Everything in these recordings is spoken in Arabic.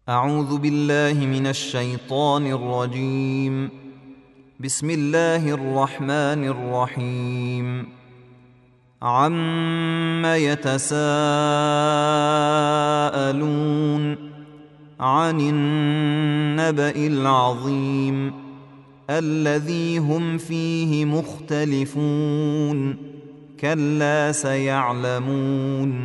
أعوذ بالله من الشيطان الرجيم. بسم الله الرحمن الرحيم. عم يتساءلون عن النبأ العظيم الذي هم فيه مختلفون كلا سيعلمون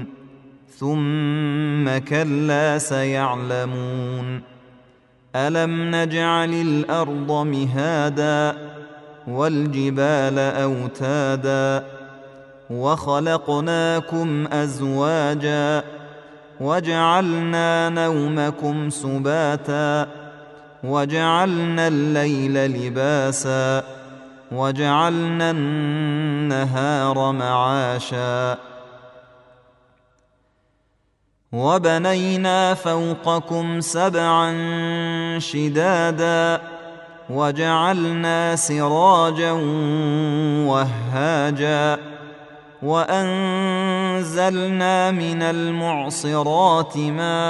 ثم كلا سيعلمون ألم نجعل الأرض مهادا والجبال أوتادا وخلقناكم أزواجا وجعلنا نومكم سباتا وجعلنا الليل لباسا وجعلنا النهار معاشا وبنينا فوقكم سبعا شدادا وجعلنا سراجا وهاجا وأنزلنا من المعصرات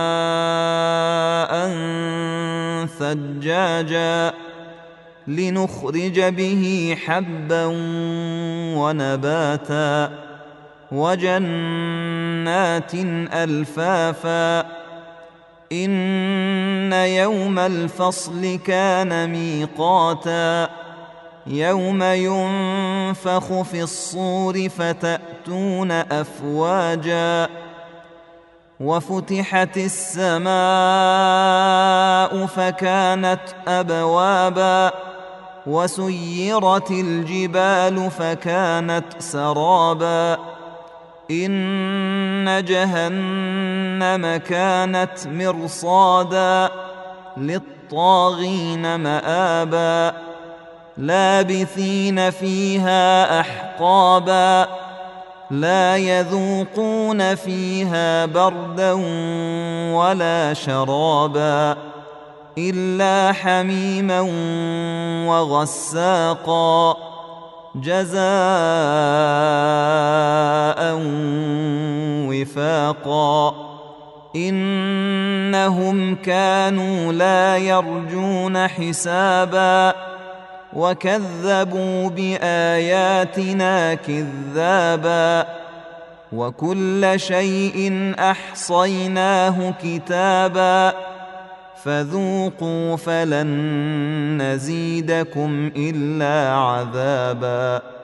ماء ثجاجا لنخرج به حبا ونباتا وجنات ألفافا إن يوم الفصل كان ميقاتا يوم ينفخ في الصور فتأتون أفواجا وفتحت السماء فكانت أبوابا وسيرت الجبال فكانت سرابا إن جهنم كانت مرصادا للطاغين مآبا لابثين فيها أحقابا لا يذوقون فيها بردا ولا شرابا إلا حميما وغساقا جزاء وفاقا إنهم كانوا لا يرجون حسابا وكذبوا بآياتنا كذابا وكل شيء أحصيناه كتابا فذوقوا فلن نزيدكم إلا عذابا